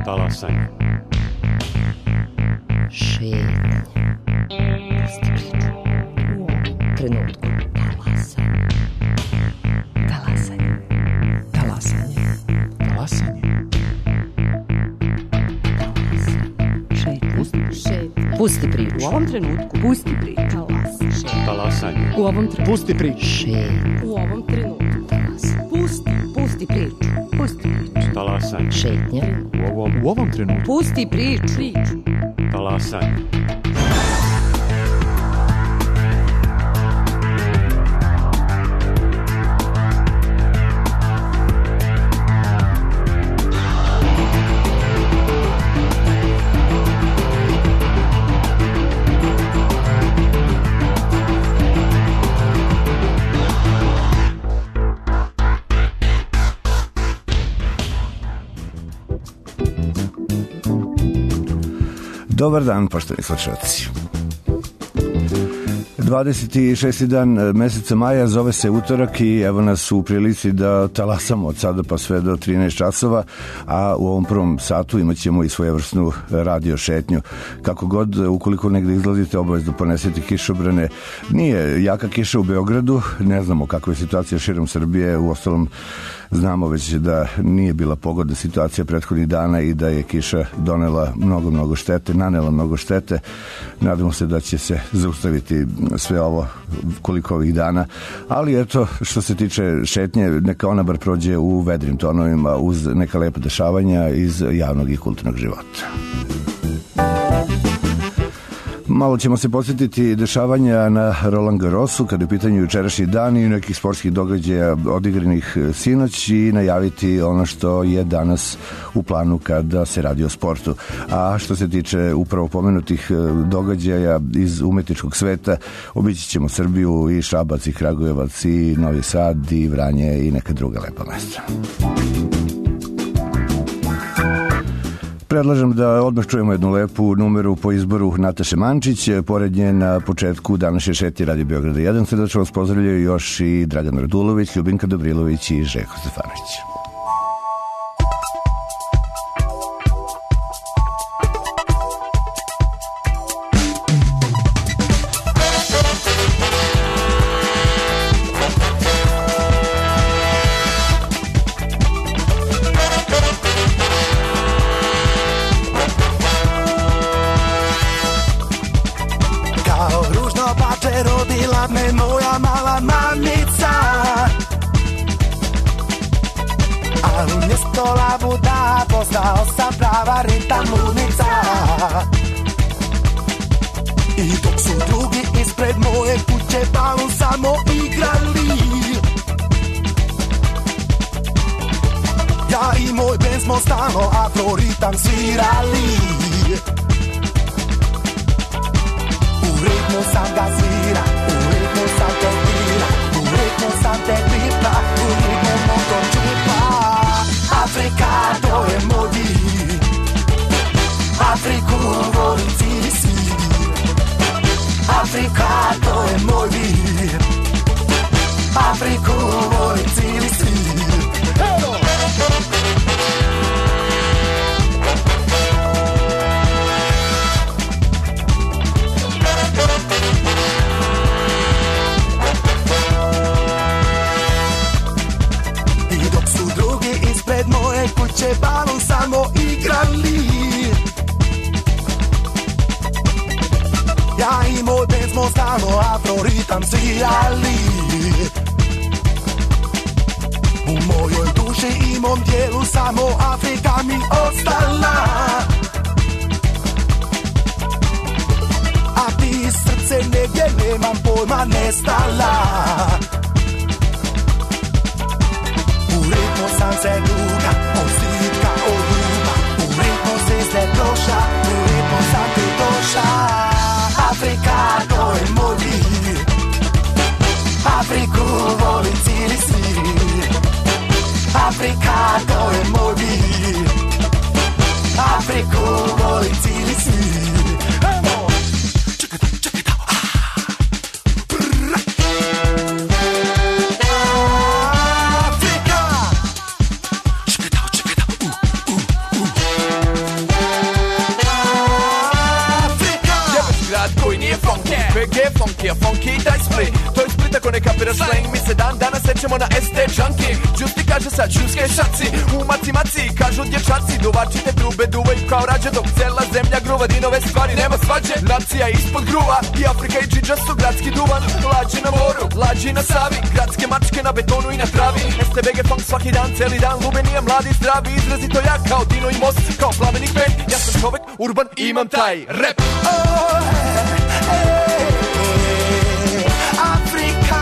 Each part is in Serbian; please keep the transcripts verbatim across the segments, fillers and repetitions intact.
Talasanje. Šetnja. Pusti priču. U ovom trenutku. Talasanje. Talasanje. Talasanje. Talasanje. Šetnja. Šetnja. Pusti priču. U ovom trenutku. Pusti priču. Talasanje. U ovom trenutku. Pusti priču. Šetnja. U ovom trenutku. Talasanje. Pusti. Pusti priču. Pusti priču. Talasanje. Šetnja. U ovom, u ovom trenutku. Pusti priču. Priču. Talasanje. Dobar dan, poštovani slušalci. dvadeset šesti dan meseca maja, zove se utorak i evo nas u prilici da talasamo od sada pa sve do trinaest časova, a u ovom prvom satu imat ćemo i svojevrsnu radio šetnju. Kako god, ukoliko negde izlazite, obavezno ponesete kišobrane. Nije jaka kiša u Beogradu, ne znamo kakva je situacija širom Srbije, u ostalom znamo već da nije bila pogodna situacija prethodnih dana i da je kiša donela mnogo, mnogo štete, nanela mnogo štete. Nadamo se da će se zaustaviti sve ovo koliko ovih dana, ali eto, što se tiče šetnje, neka ona bar prođe u vedrim tonovima uz neka lepa dešavanja iz javnog i kulturnog života. Malo ćemo se podsjetiti dešavanja na Roland Garrosu kada je u pitanju jučerašnji dan i nekih sportskih događaja odigranih sinoć i najaviti ono što je danas u planu kada se radi o sportu. A što se tiče upravo pomenutih događaja iz umetničkog sveta, obići ćemo Srbiju i Šabac i Kragujevac i Novi Sad i Vranje i neka druga lepa mesta. Predlažem da odmah čujemo jednu lepu numeru po izboru Nataše Mančić. Pored nje na početku današnje šetnje Radio Beograda jedan. Srdačno vas pozdravljaju još i Dragan Radulović, Ljubinka Dobrilović i Željko Stefanović. Postao sam prava ritam ludnica. I dok su drugi ispred moje kuće balon samo igrali, ja i moj band smo stalno afroritam svirali. U ritmu sam ga svira, u ritmu sam te bira, u ritmu sam te bipa, u ritmu motor čipa. Afrika, to je moj vir, Afriku volim cijeli svir. Afrika, to je moj vir, Afriku volim cijeli svir. Evo! Pred moje kuće balon samo igrali, ja i moj band smo stalno afroritam svirali. U mojoj duši i mom tijelu samo Afrika mi ostala, a ti srce negdje nemam pojma nestala. U ritmu sam se duga, osika od ljuba, u ritmu si se prošla, u ritmu sam ti došla. Afrika, to je moj vir, Afriku volim cijeli svir. Afrika, to je moj vir, Afriku volim cijeli svir. Evo! Čekaj, čekaj, ne kapira slang. Mi se dan danas sećamo na S T Junkie. Justi kaže sad čuske šaci. U maci maci kažu dječaci. Duvačite trube duvaju kao rađe. Dok cijela zemlja gruva dinove stvari. Nema svađe, nacija ispod gruva. I Afrika i Džidža su gradski duvan. Lađi na moru, lađi na Savi. Gradske mačke na betonu i na travi. S T B G funk svaki dan, cijeli dan. Lubenija mladi, zdravi, izrazito jak. Kao Dino i Most, kao Plavenik band. Ja sam čovek, urban i imam taj rap. Oh, hey, hey, Afrika,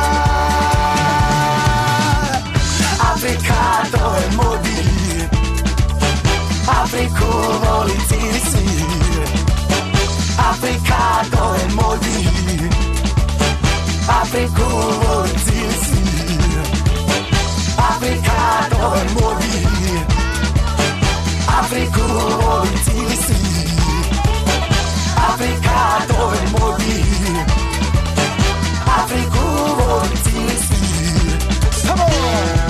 Afrika, to je moj dir. Afriku voli cijeli svijet. Afrika, to je moj dir. Afriku voli cijeli svijet. Afrika, to je moj dir. Afriku voli cijeli svijet. Afrika, to je moj dir. Afriku voli cijeli svijet. Come on!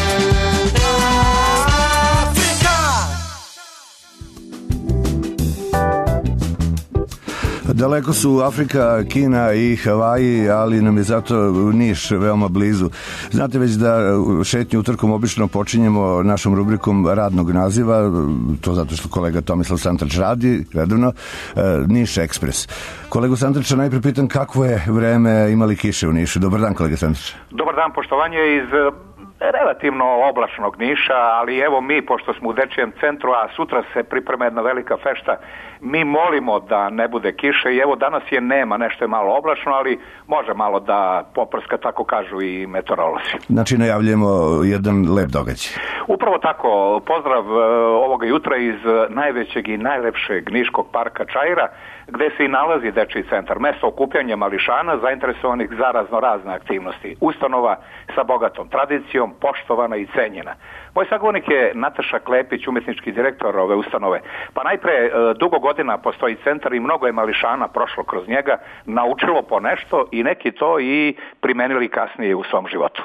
Daleko su Afrika, Kina i Havaji, ali nam je zato Niš veoma blizu. Znate već da šetnju utorkom obično počinjemo našom rubrikom radnog naziva, to zato što kolega Tomislav Santrač radi redovno, Niš Ekspres. Kolegu Santrača najprije pitam kakvo je vreme, imali kiše u Nišu. Dobar dan, kolega Santrač. Dobar dan, poštovanje iz relativno oblačnog Niša, ali evo mi, pošto smo u dečijem centru, a sutra se priprema jedna velika fešta, mi molimo da ne bude kiše i evo danas je nema, nešto je malo oblačno, ali može malo da poprska, tako kažu i meteorolozi. Znači najavljujemo jedan lep događaj. Upravo tako, pozdrav ovoga jutra iz najvećeg i najlepšeg niškog parka Čaira, gde se i nalazi dečiji centar, mesto okupljanja mališana zainteresovanih za raznorazne aktivnosti. Ustanova sa bogatom tradicijom, poštovana i cenjena. Moj sagovornik je Nataša Klepić, umetnički direktor ove ustanove. Pa najpre, dugo godina postoji centar i mnogo je mališana prošlo kroz njega, naučilo po nešto i neki to i primenili kasnije u svom životu.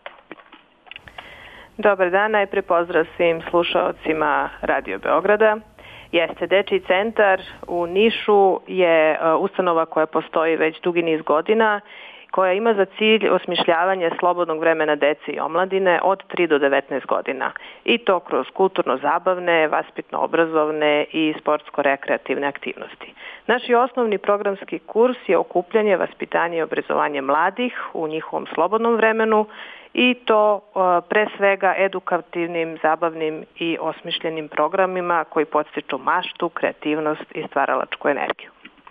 Dobar dan, najpre pozdrav svim slušaocima Radio Beograda. Jeste, dečiji centar u Nišu je ustanova koja postoji već dugi niz godina, koja ima za cilj osmišljavanje slobodnog vremena dece i omladine od tri do devetnaest godina. I to kroz kulturno-zabavne, vaspitno-obrazovne i sportsko-rekreativne aktivnosti. Naš osnovni programski kurs je okupljanje, vaspitanje i obrazovanje mladih u njihovom slobodnom vremenu i to pre svega edukativnim, zabavnim i osmišljenim programima koji podstiču maštu, kreativnost i stvaralačku energiju.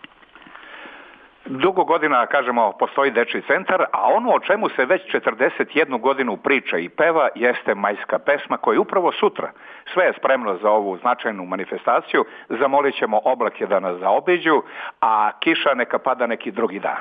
Dugo godina, kažemo, postoji dečiji centar, a ono o čemu se već četrdeset jednu godinu priča i peva jeste majska pesma koja je upravo sutra. Sve je spremno za ovu značajnu manifestaciju, zamolit ćemo oblake da nas zaobiđu, a kiša neka pada neki drugi dan.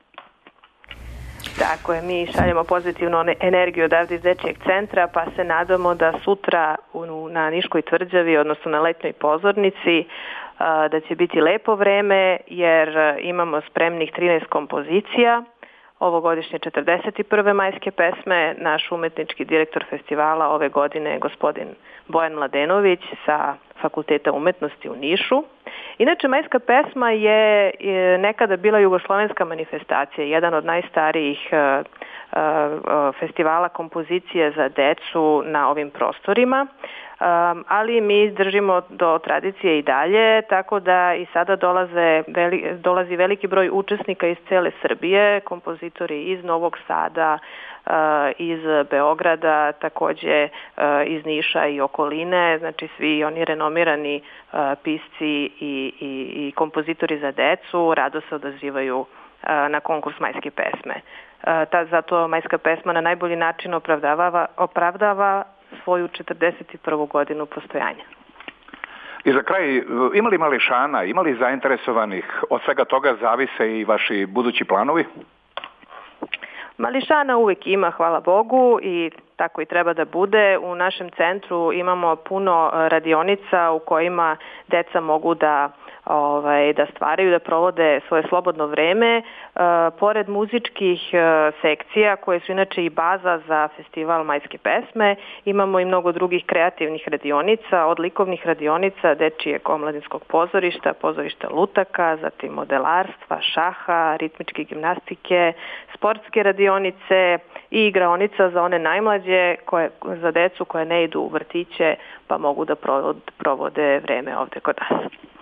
Tako je, mi šaljemo pozitivnu energiju odavde iz dečijeg centra, pa se nadamo da sutra na Niškoj tvrđavi, odnosno na letnjoj pozornici, da će biti lepo vreme jer imamo spremnih trinaest kompozicija. Ovogodišnje četrdeset prve majske pesme, naš umetnički direktor festivala ove godine je gospodin Bojan Mladenović sa Fakulteta umetnosti u Nišu. Inače, majska pesma je nekada bila jugoslovenska manifestacija, jedan od najstarijih festivala kompozicije za decu na ovim prostorima. Um, ali mi držimo do tradicije i dalje, tako da i sada dolaze, veli, dolazi veliki broj učesnika iz cele Srbije, kompozitori iz Novog Sada, uh, iz Beograda, takođe uh, iz Niša i okoline, znači svi oni renomirani uh, pisci i, i, i kompozitori za decu rado se odazivaju uh, na konkurs majske pesme. Uh, ta, zato majska pesma na najbolji način opravdava, opravdava svoju četrdeset prvu godinu postojanja. I za kraj, imali mališana, imali zainteresovanih, od svega toga zavise i vaši budući planovi? Mališana uvek ima, hvala Bogu, i tako i treba da bude. U našem centru imamo puno radionica u kojima deca mogu da Ovaj, da stvaraju, da provode svoje slobodno vreme. E, pored muzičkih e, sekcija, koje su inače i baza za festival Majske pesme, imamo i mnogo drugih kreativnih radionica, od likovnih radionica, dečijeg omladinskog pozorišta, pozorišta lutaka, zatim modelarstva, šaha, ritmičke gimnastike, sportske radionice i igraonica za one najmlađe, koje, za decu koje ne idu u vrtiće, pa mogu da provode vreme ovde kod nas.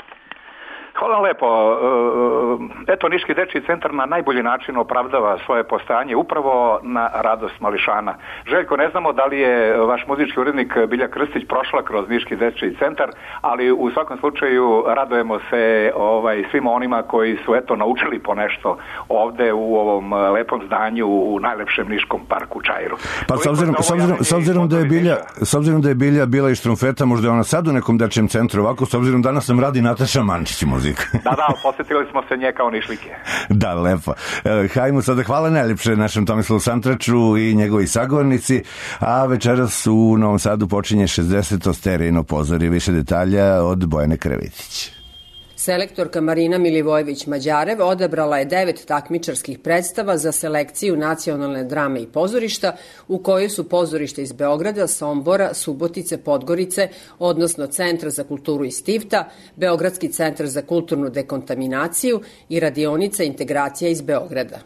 Hvala lepo. Eto, Niški dečiji centar na najbolji način opravdava svoje postojanje upravo na radost mališana. Željko, ne znamo da li je vaš muzički urednik Bilja Krstić prošla kroz Niški dečiji centar, ali u svakom slučaju radujemo se ovaj, svima onima koji su eto naučili po nešto ovde u ovom lepom zdanju u najlepšem Niškom parku Čairu. Pa s obzirom, s obzirom, s obzirom da je Bilja, s obzirom da je Bilja bila iz Štrumfeta, možda je ona sad u nekom dečijem centru ovako, s obzirom danas nam radi Nataša Mančić muziku. Da, da, posjetili smo se nje kao Nišlike. Da, lepo. E, hajmo sada, hvala najljepše našem Tomislavu Santraču i njegovi sagovornici, a večeras u Novom Sadu počinje šezdeseto sterijino pozorje. Više detalja od Bojane Krevitić. Selektorka Marina Milivojević-Mađarev odabrala je devet takmičarskih predstava za selekciju nacionalne drame i pozorišta, u kojoj su pozorište iz Beograda, Sombora, Subotice, Podgorice, odnosno Centra za kulturu iz Tivta, Beogradski centar za kulturnu dekontaminaciju i radionica integracija iz Beograda.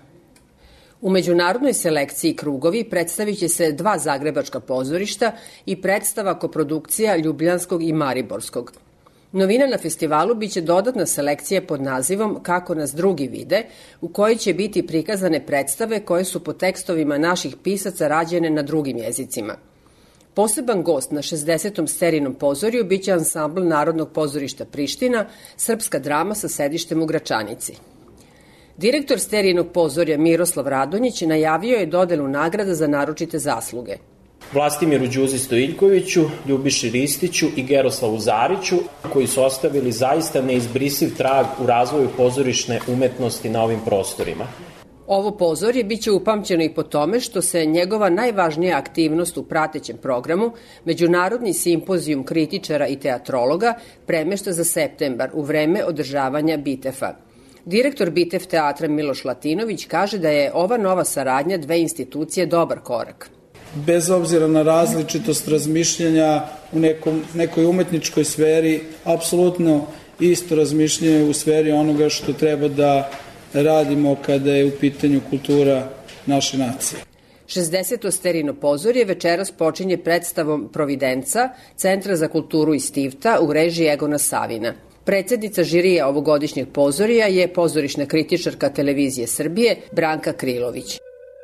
U međunarodnoj selekciji Krugovi predstavit će se dva zagrebačka pozorišta i predstava koprodukcija Ljubljanskog i Mariborskog. Novina na festivalu biće dodatna selekcija pod nazivom Kako nas drugi vide, u kojoj će biti prikazane predstave koje su po tekstovima naših pisaca rađene na drugim jezicima. Poseban gost na šezdesetom sterinom pozorju biće ansambl Narodnog pozorišta Priština, srpska drama sa sedištem u Gračanici. Direktor sterinog pozorja Miroslav Radonjić najavio je dodelu nagrada za naročite zasluge. Vlastimiru Đuzi Stojiljkoviću, Ljubiši Ristiću i Geroslavu Zariću, koji su ostavili zaista neizbrisiv trag u razvoju pozorišne umetnosti na ovim prostorima. Ovo pozorje biće upamćeno i po tome što se njegova najvažnija aktivnost u pratećem programu, Međunarodni simpozijum kritičara i teatrologa, premešta za septembar u vreme održavanja Bitefa. Direktor Bitev teatra Miloš Latinović kaže da je ova nova saradnja dve institucije dobar korak. Bez obzira na različitost razmišljanja u nekom, nekoj umetničkoj sferi, apsolutno isto razmišljanje u sferi onoga što treba da radimo kada je u pitanju kultura naše nacije. šezdeseto sterino pozorje večeras počinje predstavom Providenca, Centra za kulturu iz Tivta u režiji Egona Savina. Predsednica žirija ovogodišnjeg pozorja je pozorišna kritičarka Televizije Srbije Branka Krilović.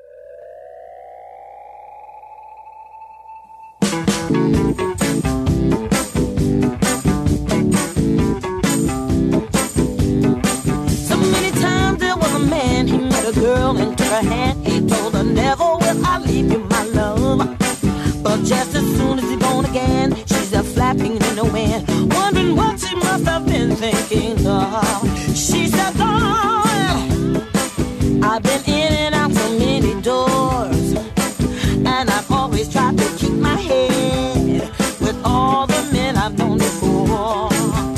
And took her hand, he told her, never will I leave you, my love. But just as soon as he's gone again, she's a flapping in the wind, wondering what she must have been thinking of. She said, darling, I've been in and out so many doors, and I've always tried to keep my head with all the men I've known before.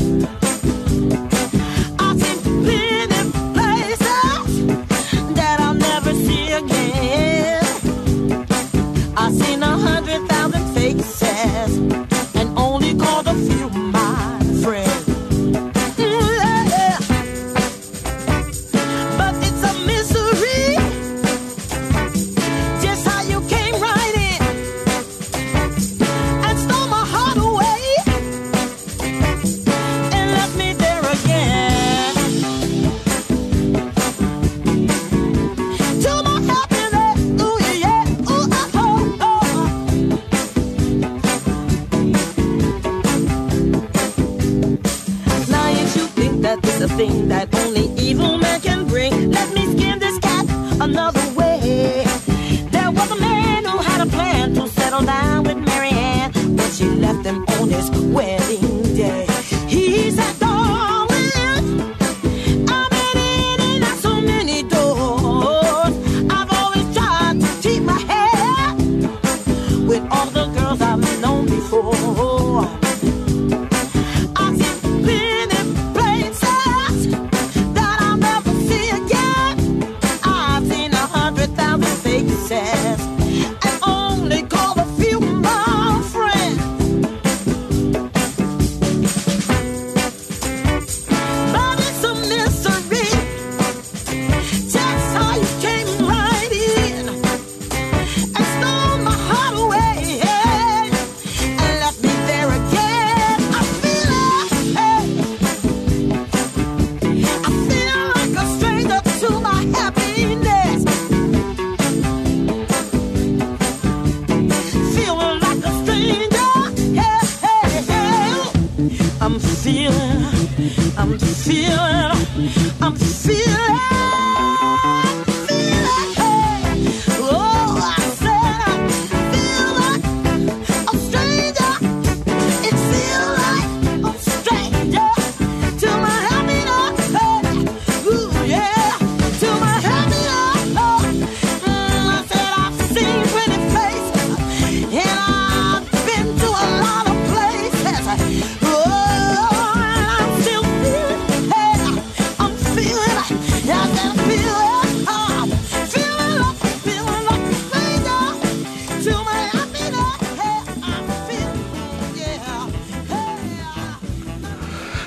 I've seen a hundred thousand faces and only called a few my friends. Yeah. But it's a mystery just how you came right in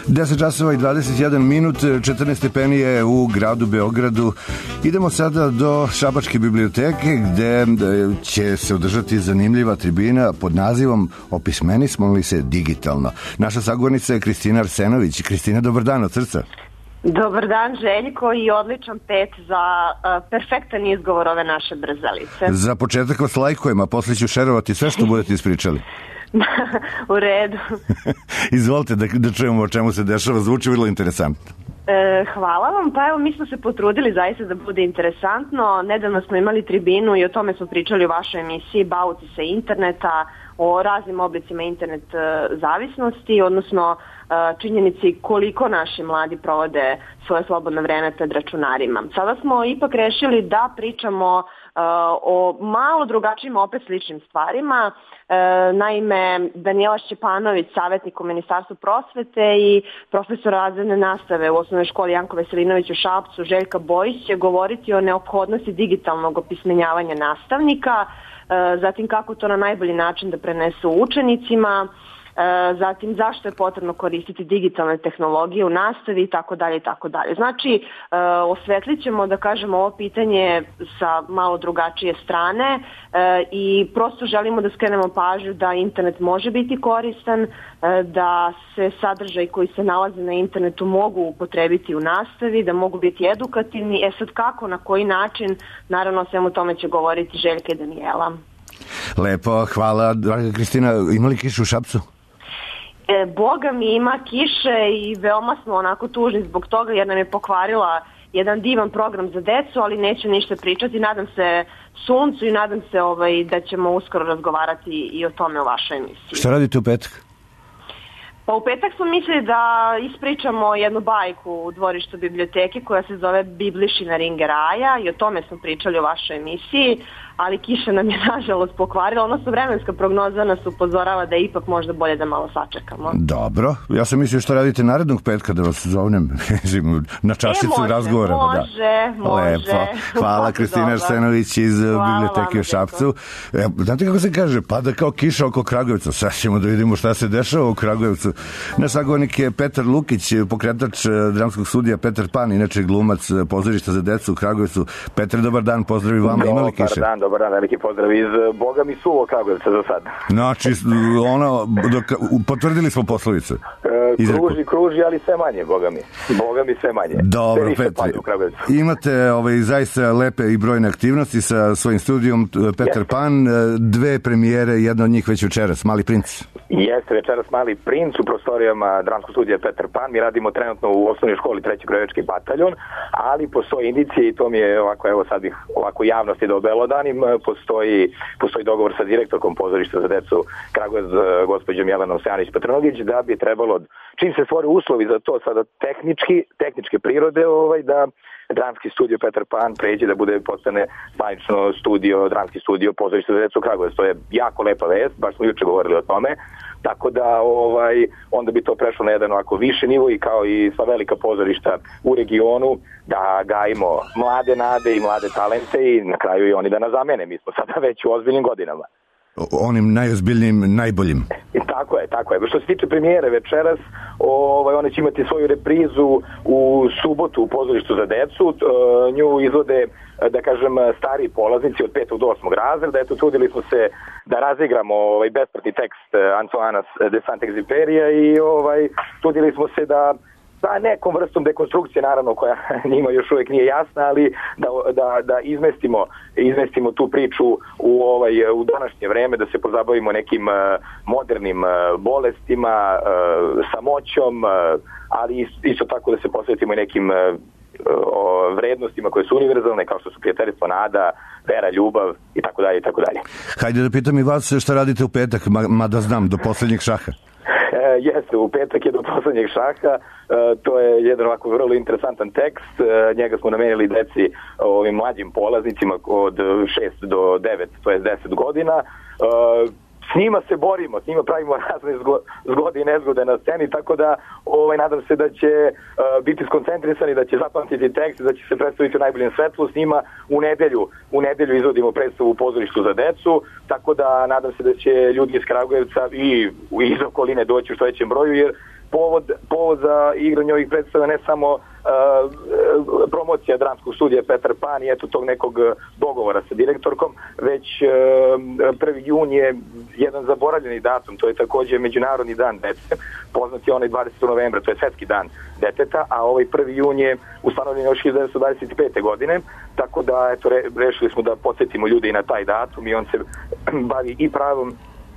deset časova i dvadeset jedan minut, četrnaest stepeni je u gradu Beogradu. Idemo sada do Šabačke biblioteke gde će se održati zanimljiva tribina pod nazivom Opismenismo li se digitalno. Naša sagovornica je Kristina Arsenović. Kristina, dobar dan od srca. Dobar dan, Željko, i odličan pet za uh, perfektan izgovor ove naše brzalice. Za početak vas lajkujem, a posle ću šerovati sve što budete ispričali. U redu. Izvolite da, da čujemo o čemu se dešava, zvuči vrlo interesantno. E, hvala vam, pa evo mi smo se potrudili zaista da bude interesantno. Nedavno smo imali tribinu i o tome smo pričali u vašoj emisiji Bauti se interneta, o raznim oblicima internet zavisnosti, odnosno činjenici koliko naši mladi provode svoje slobodno vreme pred računarima. Sada smo ipak rešili da pričamo o malo drugačijim, opet sličnim stvarima. Naime, Danijela Šćepanović, savjetnik u Ministarstvu prosvete, i profesor razredne nastave u osnovnoj školi Janko Veselinović u Šapcu, Željka Bojić, će govoriti o neophodnosti digitalnog opismenjavanja nastavnika, zatim kako to na najbolji način da prenesu učenicima, zatim zašto je potrebno koristiti digitalne tehnologije u nastavi i tako dalje i tako dalje. Znači, osvetlit ćemo, da kažemo, ovo pitanje sa malo drugačije strane i prosto želimo da skrenemo pažnju da internet može biti koristan, da se sadržaj koji se nalaze na internetu mogu upotrebiti u nastavi, da mogu biti edukativni. E sad kako, na koji način, naravno o svemu tome će govoriti Željka i Danijela. Lepo, hvala. Draga Kristina, ima li kišu u Šapcu? E, Boga mi ima kiše i veoma smo onako tužni zbog toga jer nam je pokvarila jedan divan program za decu, ali neću ništa pričati. Nadam se suncu i nadam se ovaj, da ćemo uskoro razgovarati i o tome u vašoj emisiji. Šta radite u petak? Pa u petak smo mislili da ispričamo jednu bajku u dvorištu biblioteke koja se zove Biblišina Ringeraja i o tome smo pričali u vašoj emisiji, ali kiša nam je nažalost pokvarila, odnosno vremenska prognoza nas upozorava da je ipak možda bolje da malo sačekamo. Dobro, ja sam mislio što radite narednog petka da vas zovnem na čašicu e, može, razgovora. Može, da. može. Lepo, hvala Kristina Arsenović iz hvala biblioteke u Šapcu. E, znate kako se kaže, pada kao kiša oko Kragujevca, sad ćemo da vidimo šta se dešava u Kragujevcu. Naš sagovornik je Petar Lukić, pokretač dramskog studija Petar Pan, inače glumac pozorišta za decu u Kragujevcu. Petar, dobar dan, pozdravi vama, ima li kiše? Dobar dan, dobar dan, veliki pozdrav iz Boga mi suvo Kragujevca za sad. Znači, ono, dok, potvrdili smo poslovicu. E, kruži, kruži, ali sve manje, Boga mi. Boga mi sve manje. Dobro, Petar, imate ovaj, zaista lepe i brojne aktivnosti sa svojim studijom Petar yes. Pan, dve premijere, jedna od njih već večeras, Mali princ. Jeste, večeras Mali princ u prostorijama dramskog studija Petar Pan. Mi radimo trenutno u osnovnoj školi treći kragujevački bataljon, ali postoji indicije i to mi je ovako, evo sad bih ovako javnosti da obelodanim, postoji, postoji dogovor sa direktorkom pozorišta za decu Kragujevac, gospođom Jelenom Sejanić-Patrnogić, da bi trebalo, čim se stvore uslovi za to sada tehnički, tehničke prirode, ovaj, da dramski studio Petar Pan pređe da bude postane zvanično studio, dramski studio pozorišta za decu Kragujevac. To je jako lepa vest, baš smo juče govorili o tome. Tako da ovaj, onda bi to prešlo na jedan ovako više nivo i kao i sva velika pozorišta u regionu da gajimo mlade nade i mlade talente i na kraju i oni da nas zamene. Mi smo sada već u ozbiljnim godinama. Onim najozbiljnijim, najboljim. I tako je, tako je. Što se tiče premijere večeras, ovaj, one će imati svoju reprizu u subotu u pozorištu za decu. Nju izvode, da kažem, stariji polaznici od petog do osmog razreda. Eto, trudili smo se da razigramo ovaj besplatni tekst Antoana de Saint-Exupérija i ovaj, trudili smo se da sa nekom vrstom dekonstrukcije, naravno, koja njima još uvijek nije jasna, ali da, da, da izmestimo, izmestimo tu priču u, ovaj, u današnje vreme, da se pozabavimo nekim modernim bolestima, samoćom, ali isto tako da se posvetimo i nekim o vrednostima koje su univerzalne, kao što su prijateljstvo, nada, vera, ljubav i tako dalje i tako dalje. Hajde da pitam i vas šta radite u petak, mada znam, do poslednjeg šaha. E, jeste, u petak je do poslednjeg šaha, e, to je jedan ovako vrlo interesantan tekst, e, njega smo namenili deci, ovim mlađim polaznicima od šest do devet, to je deset godina. E, S njima se borimo, s njima pravimo razne zgode i nezgode na sceni, tako da ovaj, nadam se da će uh, biti skoncentrisani, da će zapamtiti tekst, da će se predstaviti u najboljem svetlu. S njima u nedelju, u nedelju izvodimo predstavu u pozorištu za decu, tako da nadam se da će ljudi iz Kragujevca i iz okoline doći u što većem broju, jer povod, povod za igranje ovih predstava ne samo Uh, promocija dramskog studija Petar Pan i eto tog nekog dogovora sa direktorkom, već uh, prvi jun je jedan zaboravljeni datum, to je takođe Međunarodni dan dece, poznat je onaj dvadesetog novembra, to je Svetski dan deteta, a ovaj prvi jun je ustanovljen još hiljadu devetsto dvadeset pete. godine, tako da eto re, rešili smo da podsjetimo ljude i na taj datum i on se bavi i pravom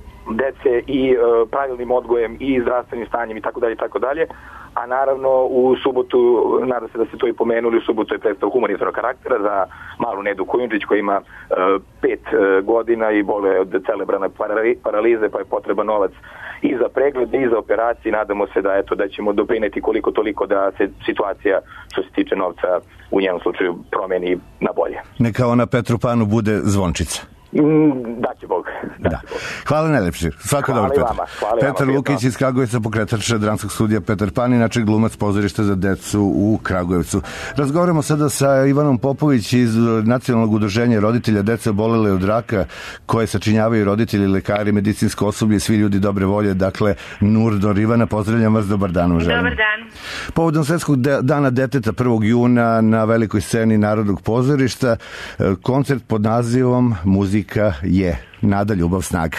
dece i uh, pravilnim odgojem i zdravstvenim stanjem i tako dalje i tako dalje. A naravno u subotu, nadam se da ste to i pomenuli, u subotu je predstav humanitarnog karaktera za malu Nedu Kujundžić koja ima uh, pet uh, godina i boluje od cerebralne paralize, pa je potreban novac i za pregled i za operacije. Nadamo se da eto da ćemo doprineti koliko toliko da se situacija što se tiče novca u njenom slučaju promeni na bolje. Neka ona Petru Panu bude zvončica. Daće Bog. Da. Da. Hvala najlepše. Svako dobro, Petar. Petar Lukić iz Kragujevca, pokretač dramskog studija Petar Pan, inače glumac pozorišta za decu u Kragujevcu. Razgovaramo sada sa Ivanom Popović iz Nacionalnog udruženja roditelja dece obolele od raka, koje sačinjavaju roditelji, lekari, medicinsko osoblje i svi ljudi dobre volje. Dakle, Nurdor. Ivana, pozdravljam vas, dobar dan. Želim. Dobar dan. Povodom Svetskog dana deteta prvog juna na velikoj sceni Narodnog pozorišta koncert pod nazivom Muzika je Nada, ljubav, snaga.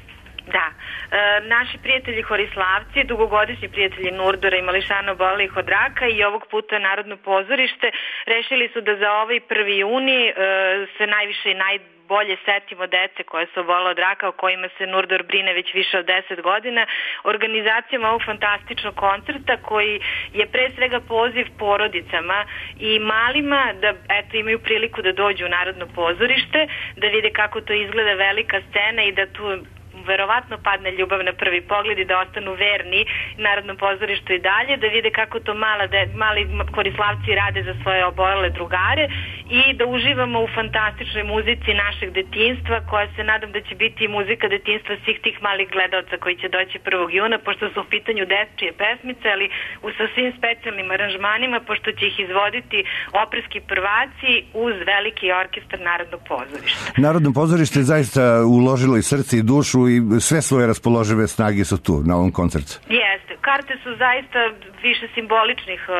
Da. E, naši prijatelji Horislavci, dugogodišnji prijatelji Nurdora i Mališana obolelih od raka i ovog puta Narodno pozorište rešili su da za ovaj prvi juni e, se najviše i naj bolje setimo dece koje su obolele od raka, o kojima se Nurdor brine već više od deset godina, organizacijom ovog fantastičnog koncerta koji je pre svega poziv porodicama i malima da eto imaju priliku da dođu u Narodno pozorište, da vide kako to izgleda velika scena i da tu verovatno padne ljubav na prvi pogled i da ostanu verni Narodnom pozorištu i dalje, da vide kako to mala de, mali Horislavci rade za svoje obolele drugare i da uživamo u fantastičnoj muzici našeg detinjstva, koja se nadam da će biti muzika detinjstva svih tih malih gledalca koji će doći prvog juna, pošto su u pitanju dečije pesmice, ali u sasvim specijalnim aranžmanima, pošto će ih izvoditi operski prvaci uz veliki orkestar Narodnog pozorišta. Narodno pozorište je zaista uložilo i srce i dušu i sve svoje raspoložive snage su tu na ovom koncertu. Jeste. Karte su zaista više simboličnih uh,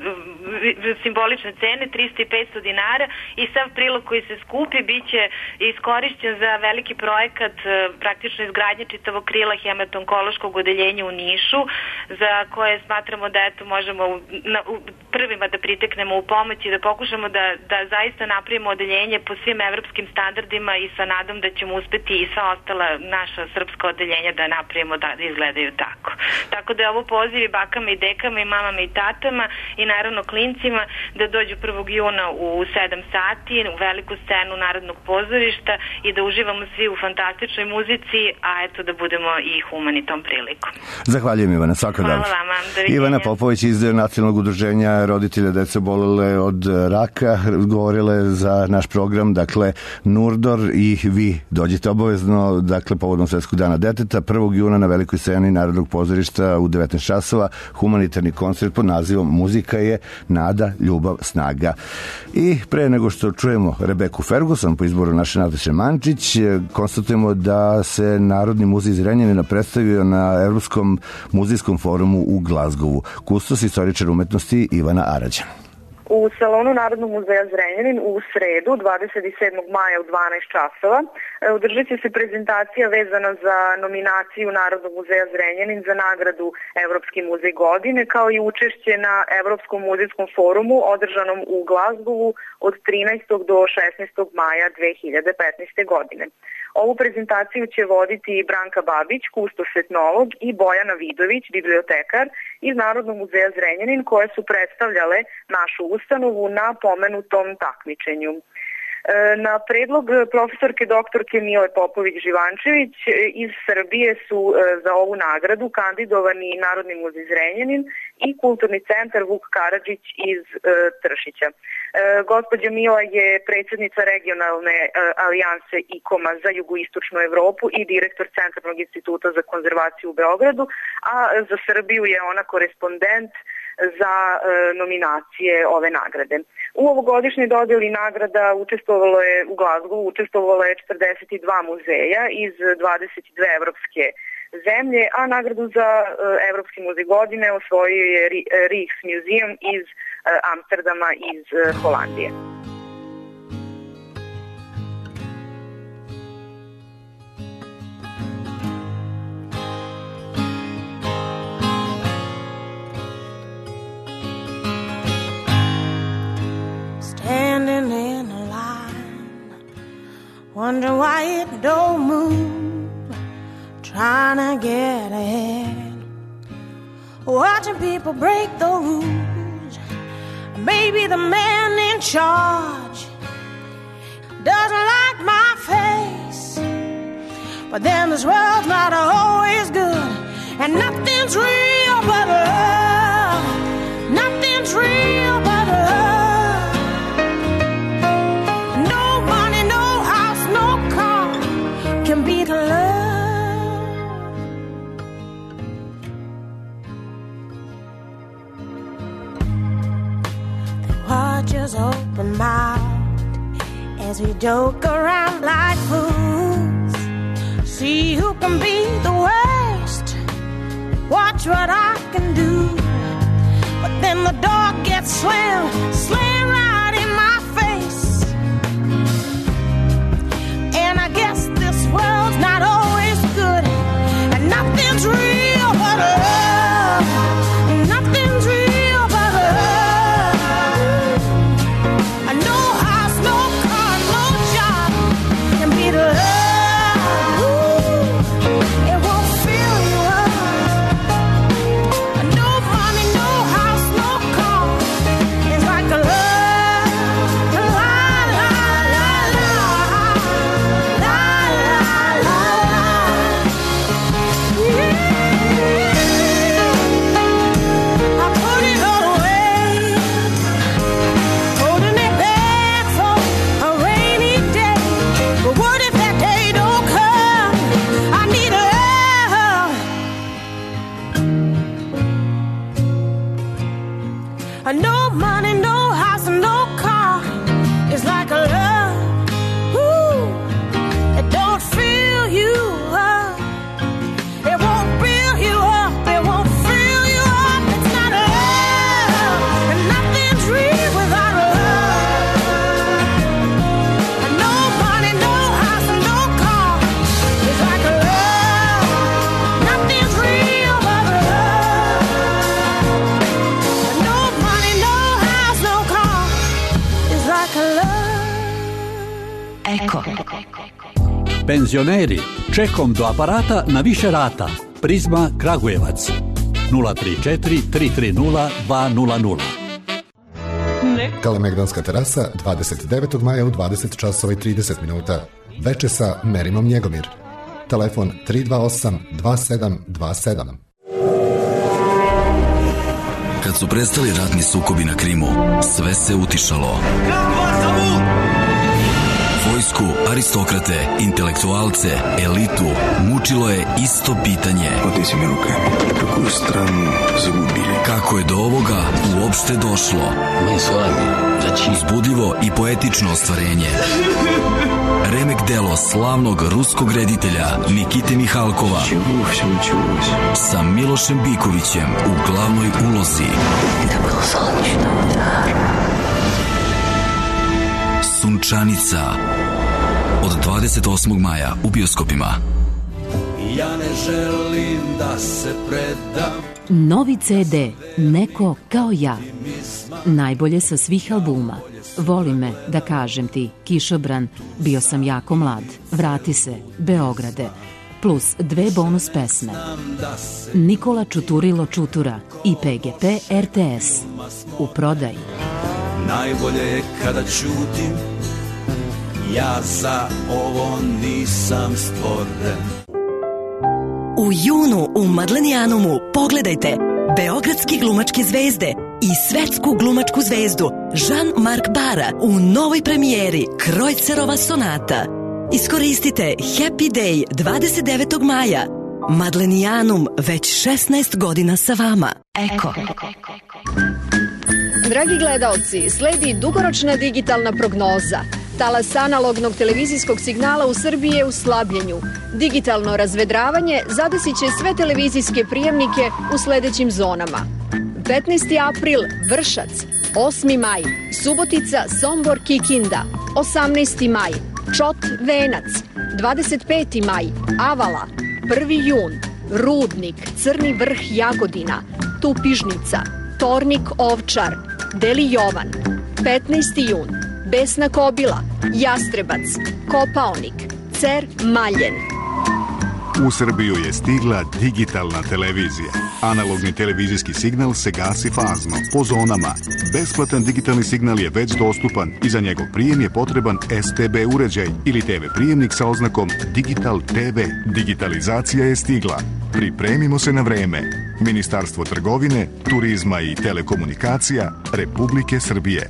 simbolične cene, trista i petsto dinara i sav prilog koji se skupi biće iskorišćen za veliki projekat uh, praktično izgradnje čitavog krila hematonkološkog odeljenja u Nišu, za koje smatramo da eto možemo u, na, u, prvima da priteknemo u pomoć i da pokušamo da, da zaista napravimo odeljenje po svim evropskim standardima i sa nadom da ćemo uspeti i sva ostala naša srpska odeljenja da napravimo da izgledaju tako. Tako da je ovo poziv i bakama i dekama i mamama i tatama i naravno klincima da dođu prvog juna u sedam sati u veliku scenu Narodnog pozorišta i da uživamo svi u fantastičnoj muzici, a eto da budemo i humani tom prilikom. Zahvaljujem Ivana, svako dobro. Hvala vama. Doviđenja. Ivana Popović iz Nacionalnog udruženja roditelja dece obolele od raka govorile za naš program, dakle Nurdor i vi dođite obavezno, dakle povodom Svetskog dana deteta prvog juna na velikoj sceni Narodnog pozorišta u devetnaest časova, humanitarni koncert pod nazivom Muzika je Nada, ljubav, snaga. I pre nego što čujemo Rebeku Ferguson po izboru naše Nataše Mančić, konstatujemo da se Narodni muzej Zrenjanina predstavio na Evropskom muzejskom forumu u Glazgovu. Kustos istoričar umetnosti Ivana Arađan. U salonu Narodnog muzeja Zrenjanin u sredu, dvadeset sedmog maja u dvanaest časova, održat će se prezentacija vezana za nominaciju Narodnog muzeja Zrenjanin za nagradu Evropski muzej godine, kao i učešće na Evropskom muzejskom forumu održanom u Glazgovu od trinaestog do šesnaestog maja dve hiljade petnaeste. godine. Ovu prezentaciju će voditi Branka Babić, kustos etnolog, i Bojana Vidović, bibliotekar iz Narodnog muzeja Zrenjanin, koje su predstavljale našu ustanovu na pomenutom takmičenju. Na predlog profesorke doktorke Mile Popović-Živančević iz Srbije su za ovu nagradu kandidovani Narodni muzej Zrenjanin i Kulturni centar Vuk Karadžić iz Tršića. Gospođa Mila je predsjednica regionalne alijanse IKOM-a za jugoistočnu Evropu i direktor Centralnog instituta za konzervaciju u Beogradu, a za Srbiju je ona korespondent za e, nominacije ove nagrade. U ovogodišnjoj dodjeli nagrada učestvovalo je u Glazgovu, učestvovalo je četrdeset dva muzeja iz dvadeset dve evropske zemlje, a nagradu za Evropski muzej godine osvojio je Rijksmuseum iz Amsterdama iz Holandije. Standing in a line, wondering why it don't move, trying to get ahead, watching people break the rules. Maybe the man in charge doesn't like my face, but then this world's not always good, and nothing's real but love. Nothing's real but love. Can beat love. The watchers open mouthed as we joke around like fools. See who can be the worst. Watch what I can do. But then the door gets slammed, slammed right in my face. And I guess this world's not always good, and nothing's real but love. Nothing's real but love. No house, no car, no job can beat love. Ooh, it won't fill you up. No money, no house, no car. It's like a love. No money, no house, no car. It's like a love. Ooh, it don't fill you up. It won't fill you up. It won't fill you up. It's not love, and nothing's real without love. No money, no house, no car. It's like a love. Nothing's real but love. No money, no house, no car. It's like a love. Eko. Penzioneri, čekom do aparata na više rata. Prizma Kragujevac. nula tri četiri tri tri nula dva nula nula. Kalemegdanska terasa, dvadeset devetog maja u dvadeset časova i trideset minuta. Veče sa Merimom Njegomir. Telefon tri dva osam dva sedam dva sedam. Kad su prestali ratni sukobi na Krimu, sve se utišalo. Vojsku, aristokrate, intelektualce, elitu mučilo je isto pitanje. Otici mi ruke, kakvu stranu zagubili. Kako je do ovoga uopšte došlo? Uzbudljivo i poetično ostvarenje. Remek delo slavnog ruskog reditelja Nikite Mihalkova sa Milošem Bikovićem u glavnoj ulozi. Sunčanica od dvadeset osmog maja u bioskopima. Ja ne želim da se predam. Novi ce de Neko kao ja. Najbolje sa svih albuma. Voli me, da kažem ti, Kišobran, Bio sam jako mlad, Vrati se, Beograde, plus dve bonus pesme. Nikola Čuturilo Čutura i pe ge pe er te es. U prodaji. Najbolje je kada ćutim, ja za ovo nisam stvoren. U junu u Madlenijanumu pogledajte beogradski glumačke zvezde i svetsku glumačku zvezdu Jean-Marc Bara u novoj premijeri Krojcerova sonata. Iskoristite Happy Day dvadeset devetog maja. Madlenijanum već šesnaest godina sa vama. Eko. Dragi gledaoci, sledi dugoročna digitalna prognoza. Talas analognog televizijskog signala u Srbiji je u slabljenju. Digitalno razvedravanje zadesit će sve televizijske prijemnike u sledećim zonama. petnaesti april Vršac, osmi maj Subotica, Sombor, Kikinda, osamnaesti maj Čot, Venac, dvadeset peti maj Avala, prvi jun Rudnik, Crni Vrh, Jagodina, Tupižnica, Tornik, Ovčar, Deli Jovan, petnaesti jun Besna Kobila, Jastrebac, Kopaonik, Cer, Maljen. U Srbiju je stigla digitalna televizija. Analogni televizijski signal se gasi fazno, po zonama. Besplatan digitalni signal je već dostupan i za njegov prijem je potreban S T B uređaj ili T V prijemnik sa oznakom Digital T V. Digitalizacija je stigla. Pripremimo se na vreme. Ministarstvo trgovine, turizma i telekomunikacija Republike Srbije.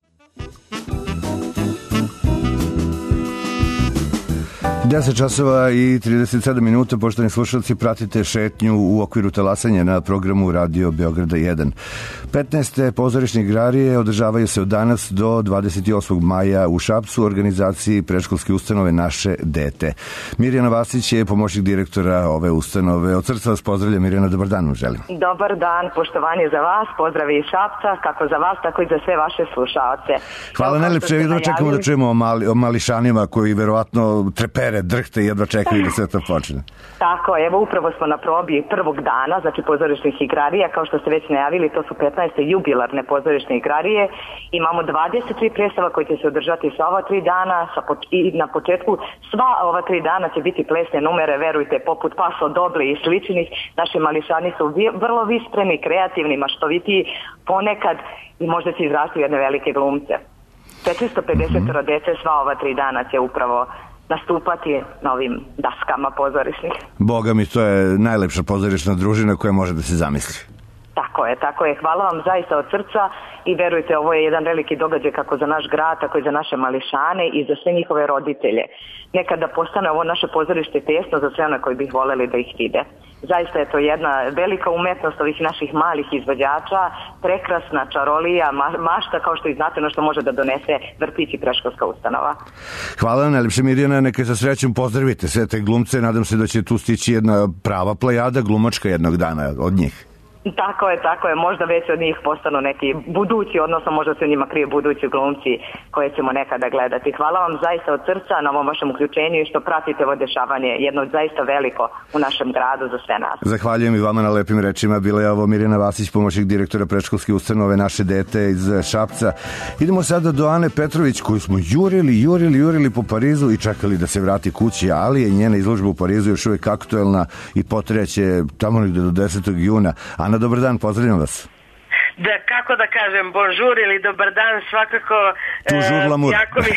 deset časova i trideset sedam minuta, poštovani slušalci, pratite šetnju u okviru talasanja na programu Radio Beograda jedan. petnaeste pozorišne igrarije održavaju se od danas do dvadeset osmog maja u Šapcu u organizaciji predškolske ustanove Naše dete. Mirjana Vasić je pomoćnik direktora ove ustanove. Od srca vas pozdravljam, Mirjana, dobar dan vam želim. Dobar dan, poštovanje za vas, pozdravi iz Šapca, kako za vas, tako i za sve vaše slušaoce. Hvala najlepše, jedva čekamo da čujemo o, mali, o mališanima koji verovatno trepere, drhte i jedva čekaju da sve to počne. Tako, evo upravo smo na probi prvog dana, znači pozorišnih igrarija, kao što ste već najavili, to su petnaeste jubilarne pozorišne igrarije. Imamo dvadeset tri predstava koje će se održati sa ova tri dana sa poč- i na početku sva ova tri dana će biti plesne numere, verujte, poput Paso Doble i sličnih. Naši mališani su vi- vrlo vispreni, kreativni, maštoviti, ponekad i možda će izrasti jedne velike glumce. četiristo pedeset mm-hmm. dece sva ova tri dana će upravo nastupati na ovim daskama pozorišnih. Boga mi, to je najlepša pozorišna družina koja može da se zamisli. Tako je, tako je. Hvala vam zaista od srca i verujte, ovo je jedan veliki događaj kako za naš grad, tako i za naše mališane i za sve njihove roditelje. Nekada postane ovo naše pozorište tesno za sve one koji bih voljeli da ih vide. Zaista je to jedna velika umetnost ovih naših malih izvođača, prekrasna čarolija, ma- mašta, kao što i znate, ono što može da donese vrtić i predškolska ustanova. Hvala vam najlepše, Mirjana, neka sa srećom pozdravite sve te glumce, nadam se da će tu stići jedna prava plejada glumačka jednog dana od njih. Tako je, tako je. Možda već od njih postanu neki budući, odnosno možda se u njima krije budući glumci koje ćemo nekada gledati. Hvala vam zaista od srca na ovom vašem uključenju i što pratite ovo dešavanje, jedno zaista veliko u našem gradu za sve nas. Zahvaljujem i vama na lepim rečima. Bila je ovo Mirjana Vasić, pomoćnik direktora predškolske ustanove Naše dete iz Šapca. Idemo sada do Ane Petrović, koju smo jurili, jurili, jurili po Parizu i čekali da se vrati kući, ali je njena izložba u Parizu još uvijek aktuelna i potreće tamo negde do desetog juna. Ana, dobar dan, pozdravljam vas. Da, kako da kažem, bonjour ili dobar dan, svakako e, jako mi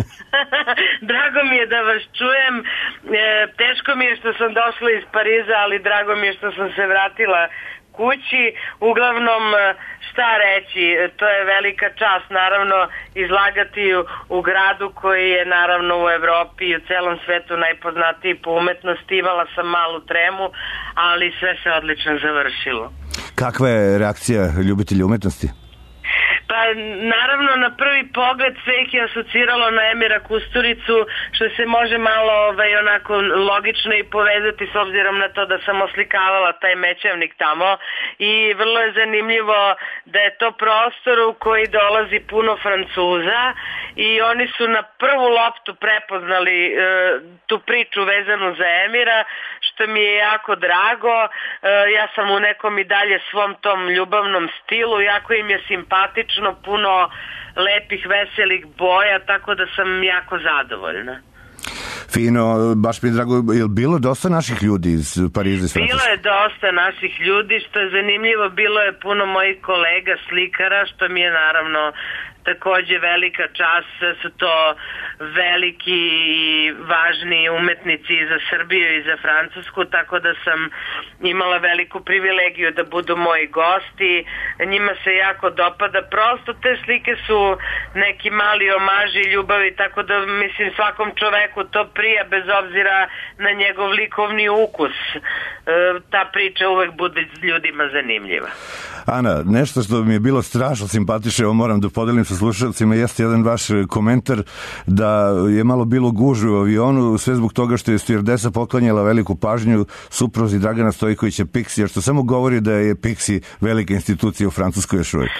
drago mi je da vas čujem, e, teško mi je što sam došla iz Pariza, ali drago mi je što sam se vratila kući. Uglavnom, šta reći, to je velika čast naravno izlagati u, u gradu koji je naravno u Evropi i u celom svetu najpoznatiji po umetnosti. Imala sam malu tremu, ali sve se odlično završilo. Kakva je reakcija ljubitelja umetnosti? Pa naravno na prvi pogled sve ih je asociralo na Emira Kusturicu, što se može malo ovaj, onako logično i povezati s obzirom na to da sam oslikavala taj mečevnik tamo i vrlo je zanimljivo da je to prostor u koji dolazi puno Francuza i oni su na prvu loptu prepoznali e, tu priču vezanu za Emira, što mi je jako drago. E, ja sam u nekom i dalje svom tom ljubavnom stilu, jako im je simpatično, puno lepih, veselih boja, tako da sam jako zadovoljna. Fino, baš mi je drago, je li bilo dosta naših ljudi iz Pariza? Iz bilo je dosta naših ljudi, što je zanimljivo, bilo je puno mojih kolega slikara, što mi je naravno takođe velika čast, su to veliki i važni umetnici i za Srbiju i za Francusku, tako da sam imala veliku privilegiju da budu moji gosti. Njima se jako dopada, prosto te slike su neki mali omaži ljubavi, tako da mislim svakom čoveku to prija bez obzira na njegov likovni ukus. E, ta priča uvek bude ljudima zanimljiva. Ana, nešto što mi je bilo strašno simpatično, evo moram da podelim sa slušalcima jeste jedan vaš komentar da je malo bilo gužve u avionu, sve zbog toga što je stewardesa poklanjala veliku pažnju supruzi Dragana Stojkovića Pixija, što samo govori da je Pixi velika institucija u Francuskoj još uvijek.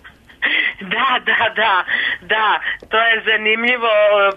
Da, da, da, da, to je zanimljivo,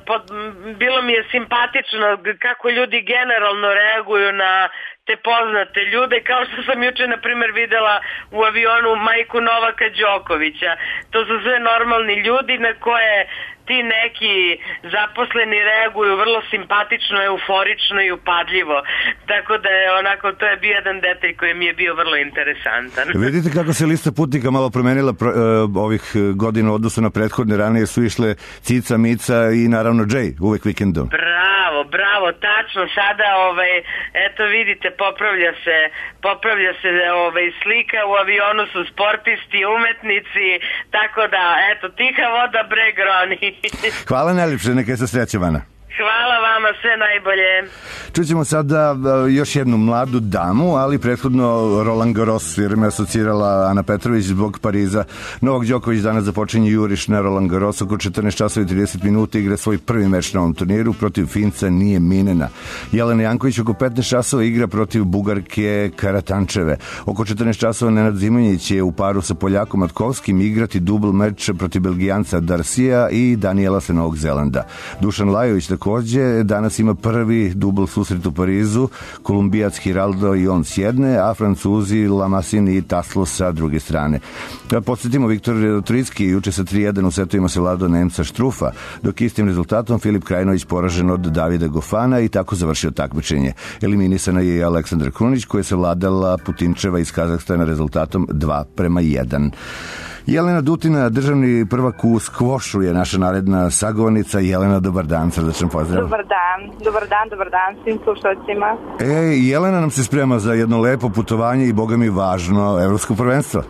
bilo mi je simpatično kako ljudi generalno reaguju na te poznate ljude, kao što sam juče, na primjer, videla u avionu majku Novaka Đokovića. To su sve normalni ljudi na koje ti neki zaposleni reaguju vrlo simpatično, euforično i upadljivo. Tako da je onako, to je bio jedan detalj koji mi je bio vrlo interesantan. Vidite kako se lista putnika malo promenila pro, uh, ovih godina u odnosu na prethodne, ranije su išle Cica, Mica i naravno Jay, uvek vikendom. Bravo, bravo, tačno, sada ovaj, eto vidite, popravlja se, popravlja se ovaj, slika, u avionu su sportisti, umetnici, tako da, eto, tiha voda breg roni. Hvala najljepše, neka je sa srećevana. Hvala vama, sve najbolje. Čućemo sada još jednu mladu damu, ali prethodno Roland Garros, jer me asocirala Ana Petrović zbog Pariza. Novak Đoković danas započinje juriš na Roland Garros, oko četrnaest časova i trideset minuta igra svoj prvi meč na ovom turniru protiv Finca Nije Minena. Jelena Janković oko petnaest časova igra protiv Bugarke Karatančeve. Oko četrnaest časova Nenad Zimonjić je u paru sa Poljakom Matkovskim igrati dubl meč protiv Belgijanca Darcija i Daniela sa Novog Zelanda. Dušan Lajović takođe danas ima prvi dubl susret u Parizu, Kolumbijac Hiraldo i on s jedne, a Francuzi Lamasin i Taslo sa druge strane. Podsjetimo, Viktor Tricki juče sa tri jedan u setovima se vladao Nemca Štrufa, dok istim rezultatom Filip Krajinović poražen od Davida Gofana i tako završio takmičenje. Eliminisana je i Aleksandra Krunić koja se vladala Putinčeva iz Kazahstana rezultatom dva prema jedan. Jelena Dutina, državni prvak u skvošu, je naša naredna sagovornica. Jelena, dobar dan, srdečan pozdrav. Dobar dan, dobar dan, dobar dan svim slušalcima. E, Jelena nam se sprema za jedno lepo putovanje i, boga mi, važno evropsko prvenstvo.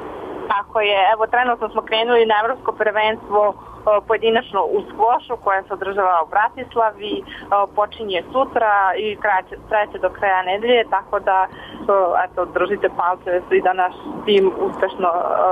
Tako je, evo trenutno smo krenuli na evropsko prvenstvo pojedinačno u skvošu koja se održava u Bratislavi, počinje sutra i trajeće do kraja nedelje, tako da eto, držite palce i da naš tim uspešno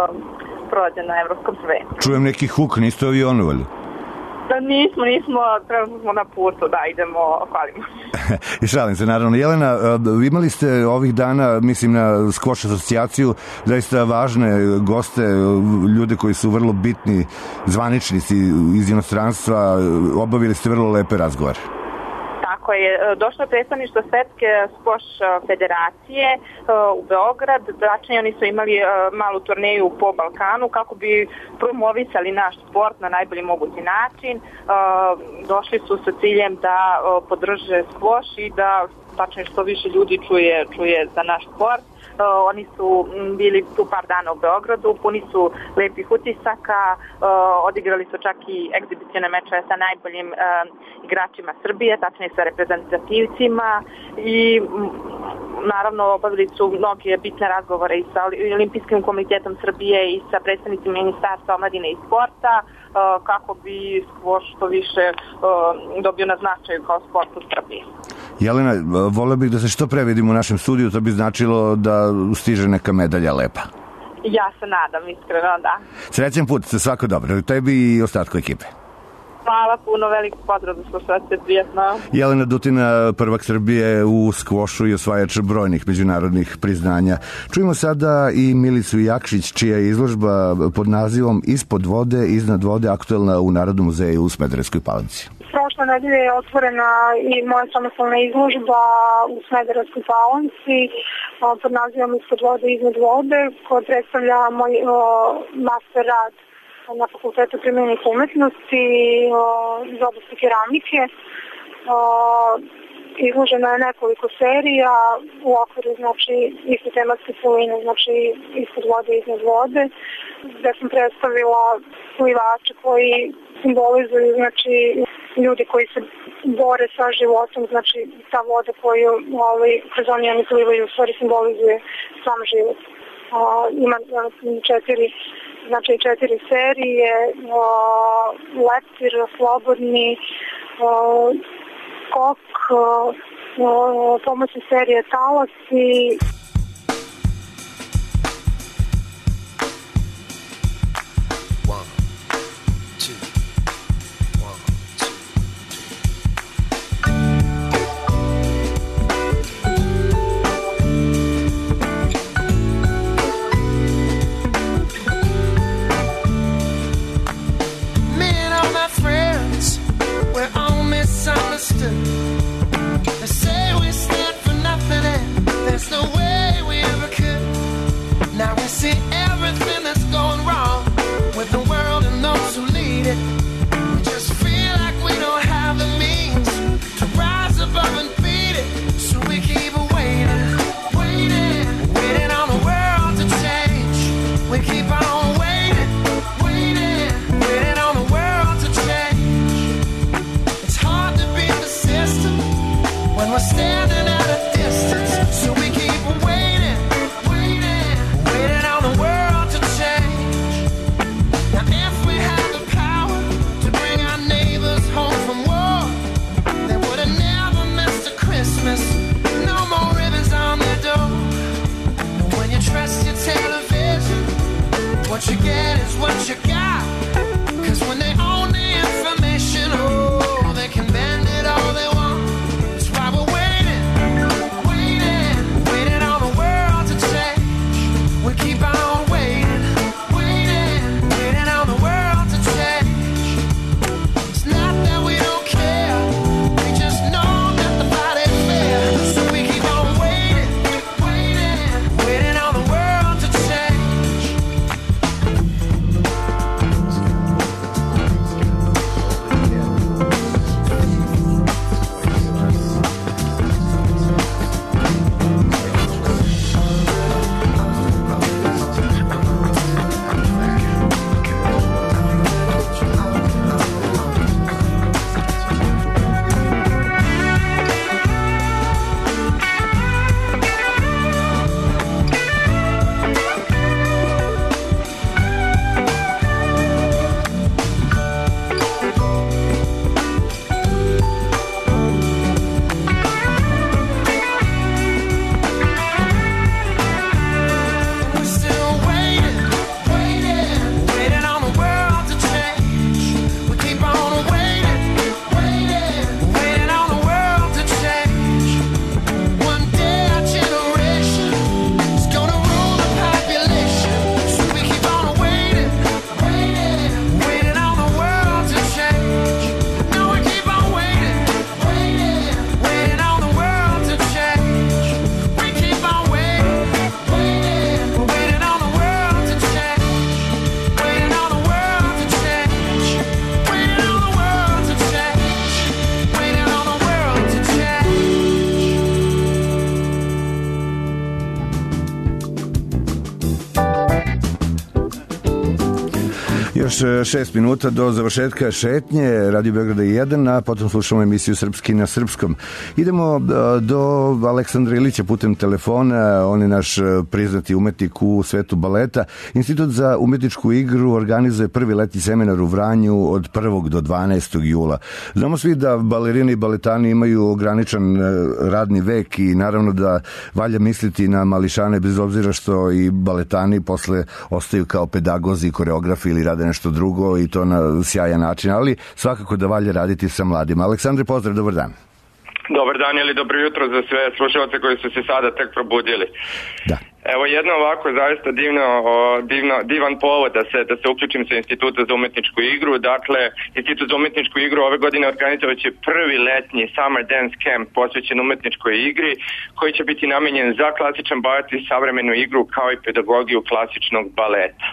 prođe na evropskom prvenstvu. Čujem neki huk, niste avionu, valjda? Da nismo, nismo, trenutno smo na putu, da idemo, hvalimo. I šalim se, naravno. Jelena, imali ste ovih dana, mislim na skvoš asocijaciju, zaista važne goste, ljude koji su vrlo bitni, zvaničnici iz inostranstva, obavili ste vrlo lepe razgovore. Tako je, došlo je predstavništvo Svetske skvoš federacije u Beograd, tačnije oni su imali malu turneju po Balkanu kako bi promovisali naš sport na najbolji mogući način. Došli su sa ciljem da podrže skvoš i da tačnije što više ljudi čuje, čuje za naš sport. Uh, oni su bili tu par dana u Beogradu, puni su lepih utisaka, uh, odigrali su čak i egzibicione mečeve sa najboljim uh, igračima Srbije, tačnije sa reprezentativcima i m, naravno obavili su mnoge bitne razgovore i sa Olimpijskim komitetom Srbije i sa predstavnicima Ministarstva omladine i sporta uh, kako bi skvoš što više uh, dobio na značaju kao sport u Srbiji. Jelena, voleo bih da se što pre vidimo u našem studiju, to bi značilo da stiže neka medalja lepa. Ja se nadam, iskreno, da. Srećan put, svako dobro, tebi i ostatku ekipe. Hvala puno, veliko pozdrav za slušalce, prijatno. Jelena Dutina, prvak Srbije u skvošu i osvajač brojnih međunarodnih priznanja. Čujemo sada i Milicu Jakšić, čija je izložba pod nazivom Ispod vode, iznad vode, aktuelna u Narodnom muzeju u Smederevskoj Palanci. Prošle nedelje je otvorena i moja samostalna izložba u Smederevskoj Palanci pod nazivom Ispod vode, iznad vode, koja predstavlja moj o, master rad na Fakultetu primenjenih umetnosti iz oblasti keramike. O, izloženo je nekoliko serija u okviru, znači, iste tematske celine, znači Ispod vode, iznad vode, gde sam predstavila plivače koji simbolizuju, znači, ljudi koji se bore sa životom, znači ta voda koju ovaj, kroz oni oni plivaju u stvari simbolizuje sam život. Uh, ima četiri, znači četiri serije, uh, Leptir, Slobodni, uh, Skok, uh, pomoćna serija Talasi. standing at a distance, so we keep waiting, waiting, waiting on the world to change. Now if we had the power to bring our neighbors home from war, they would have never missed a Christmas. No more ribbons on their door. And when you trust your television, what you get is what you got. Cause when they own the information, oh, they can bend it all they want. That's why we're waiting, waiting, waiting on the world to change. We keep on waiting, waiting, waiting on the world to change. It's not that we don't care, we just know that the fight ain't fair. So we keep on waiting, waiting, waiting on the world to change. We're still waiting, waiting, waiting on the world to change. We keep on waiting, waiting, waiting on the world to change. One day our generation is gonna rule the population. So we keep on waiting, waiting, waiting on the world to change. No, we keep on waiting, waiting, waiting on the world to change. We keep on waiting, waiting, waiting on the world to change. Waiting on the world to change. Waiting on the world to change. Waiting on the world to Još e, šest minuta do završetka šetnje Radio Beograda jedan, a potom slušamo emisiju Srpski na srpskom. Idemo e, do Aleksandra Ilića putem telefona. On je naš e, priznati umetnik u svetu baleta. Institut za umetničku igru organizuje prvi letnji seminar u Vranju od prvog do dvanaestog jula. Znamo svi da balerine i baletani imaju ograničen e, radni vek i naravno da valja misliti na mališane, bez obzira što i baletani posle ostaju kao pedagozi i koreografi ili rade nešto drugo i to na sjajan način, ali svakako da valja raditi sa mladima. Aleksandre, pozdrav, dobar dan. Dobar dan ili dobro jutro za sve slušalce koji su se sada tek probudili. Da. Evo jedno ovako zaista divno, o, divno, divan povod da se, da se uključim sa Instituta za umetničku igru. Dakle, Institut za umetničku igru ove godine organizovat će prvi letnji Summer Dance Camp posvećen umetničkoj igri, koji će biti namenjen za klasičan balet i savremenu igru kao i pedagogiju klasičnog baleta.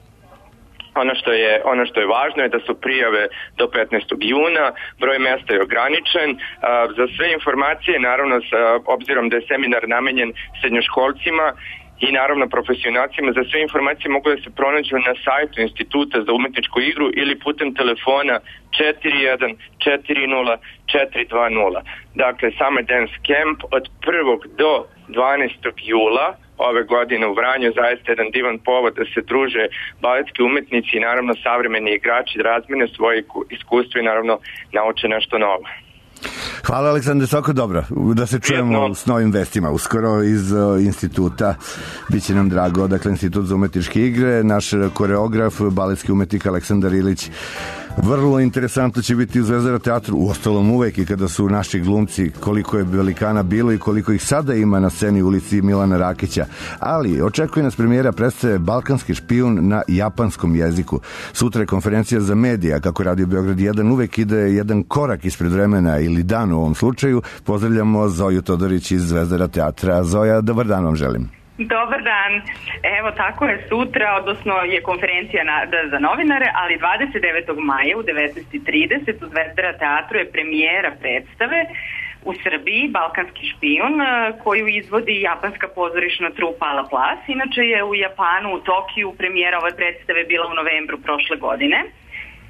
Ono što je ono što je važno je da su prijave do petnaestog juna, broj mesta je ograničen. Za sve informacije, naravno sa obzirom da je seminar namenjen srednjoškolcima i naravno profesionalcima, za sve informacije mogu da se pronađu na sajtu Instituta za umetničku igru ili putem telefona četiri jedan četiri nula četiri dva nula. Dakle, Summer Dance Camp od prvog do dvanaestog jula ove godine u Vranju, zaista jedan divan povod da se druže baletski umetnici i naravno savremeni igrači, da razmene svoje iskustva i naravno nauče nešto novo. Hvala Aleksandre, svako dobro. Da se čujemo Prijetno. S novim vestima uskoro iz uh, instituta. Biće nam drago. Dakle, Institut za umetničke igre, naš koreograf, baletski umetnik Aleksandar Ilić. Vrlo interesantno će biti u Zvezdara teatru, u ostalom uvek i kada su naši glumci, koliko je velikana bilo i koliko ih sada ima na sceni u ulici Milana Rakića. Ali očekuje nas premijera predstave Balkanski špijun na japanskom jeziku. Sutra je konferencija za medija, kako Radio Beograd jedan uvek ide jedan korak ispred vremena ili dan u ovom slučaju. Pozdravljamo Zoju Todorić iz Zvezdara teatra. Zoja, dobar dan vam želim. Dobar dan. Evo, tako je sutra, odnosno je konferencija na, da, za novinare, ali dvadeset devetog maja u devetnaest i trideset u Zvezdara teatru je premijera predstave u Srbiji, Balkanski špijun, koju izvodi japanska pozorišna trupa Ala Plas. Inače je u Japanu, u Tokiju, premijera ove predstave bila u novembru prošle godine.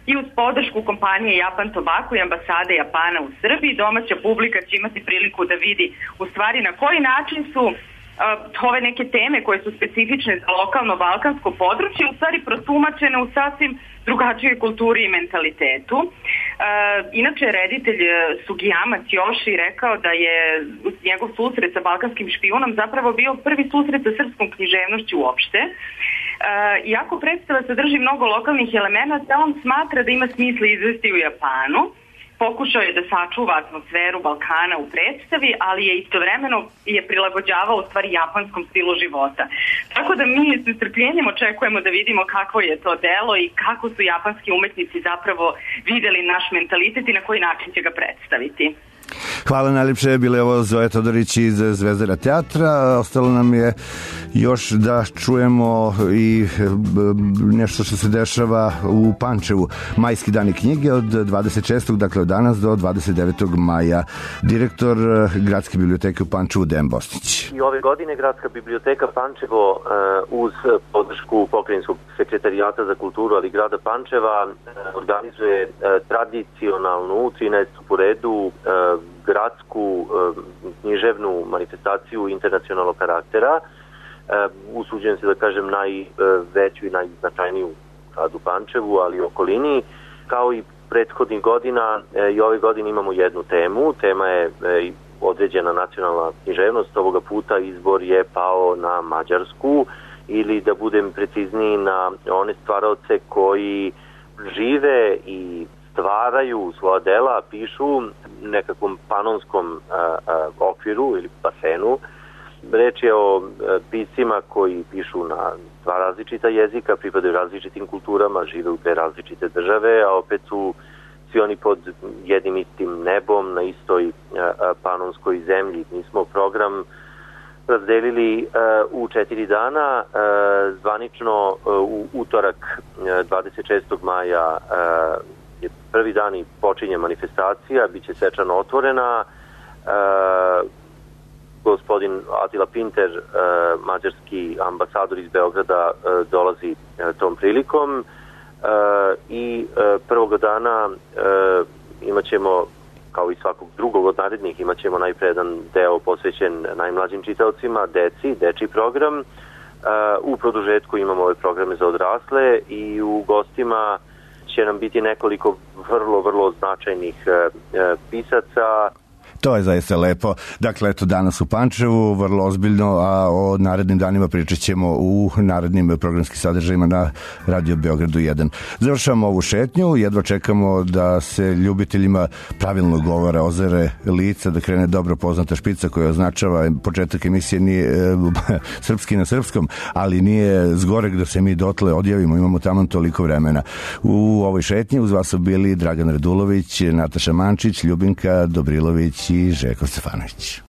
i uz podršku kompanije Japan Tobacco i ambasade Japana u Srbiji domaća publika će imati priliku da vidi u stvari na koji način su uh, ove neke teme koje su specifične za lokalno-balkansko područje u stvari protumačene u sasvim drugačijoj kulturi i mentalitetu. Uh, inače, reditelj Sugiyama Tjoshi rekao da je njegov susret sa balkanskim špijunom zapravo bio prvi susret sa srpskom književnošću uopšte. Uh, iako predstava sadrži mnogo lokalnih elemenata, on smatra da ima smisla izvesti u Japanu. Pokušao je da sačuva atmosferu Balkana u predstavi, ali je istovremeno je prilagođavao u stvari japanskom stilu života. Tako da mi s nestrpljenjem očekujemo da vidimo kakvo je to delo i kako su japanski umetnici zapravo videli naš mentalitet i na koji način će ga predstaviti. Hvala najljepše, bile ovo Zoja Todorić iz Zvezdara teatra. Ostalo nam je još da čujemo i nešto što se dešava u Pančevu. Majski dani knjige od dvadeset šestog dakle od danas do dvadeset devetog maja. Direktor Gradske biblioteke u Pančevu Dejan Bosnić. I ove godine Gradska biblioteka Pančevo uz podršku Pokrajinskog sekretarijata za kulturu, ali grada Pančeva organizuje tradicionalnu trinaestu po redu gradsku književnu manifestaciju internacionalnog karaktera. Usuđujem se da kažem najveću i najznačajniju gradu Pančevu, ali i okolini. Kao i prethodnih godina, i ove godine imamo jednu temu. Tema je određena nacionalna književnost. Ovoga puta izbor je pao na Mađarsku, ili da budem precizniji na one stvaraoce koji žive i stvaraju svoja dela, pišu nekakvom panonskom a, a, okviru ili basenu. Reč je o a, piscima koji pišu na dva različita jezika, pripadaju različitim kulturama, žive u dve različite države, a opet su svi oni pod jednim istim nebom na istoj a, a, panonskoj zemlji. Mi smo program razdelili uh, u četiri dana, uh, zvanično uh, u utorak uh, dvadeset šestog maja uh, je prvi dan i počinje manifestacija, bit će svečano otvorena. Uh, gospodin Atila Pinter, uh, mađarski ambasador iz Beograda, uh, dolazi uh, tom prilikom uh, i uh, prvog dana uh, imat ćemo, kao i svakog drugog od narednih, imat ćemo najpre jedan deo posvećen najmlađim čitaocima, deci, dečiji program. Uh, u produžetku imamo ove programe za odrasle i u gostima će nam biti nekoliko vrlo, vrlo značajnih uh, pisaca. To je zaista lepo. Dakle, eto danas u Pančevu, vrlo ozbiljno, a o narednim danima pričat ćemo u narednim programskim sadržajima na Radio Beogradu jedan. Završamo ovu šetnju, jedva čekamo da se ljubiteljima pravilno govora ozere lica, da krene dobro poznata špica koja označava početak emisije, nije e, srpski na srpskom, ali nije zgorek da se mi dotle odjavimo, imamo tamo toliko vremena. U ovoj šetnji uz vas su bili Dragan Radulović, Nataša Mančić, Ljubinka Dobrilović i Željko Stefanović.